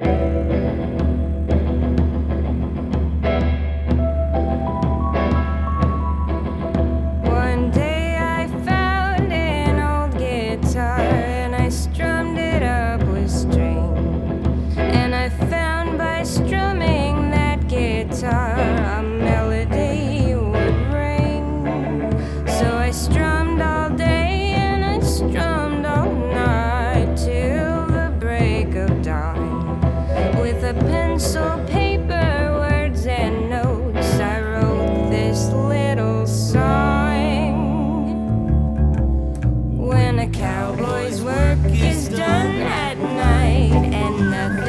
One day I found an old guitar and I strummed it up with strings. And I found by strumming that guitar a melody would ring. So I strummed all day and I strummed all night till the break of dawn. With a pencil, paper, words, and notes, I wrote this little song. When a cowboy's work is done at night and nothing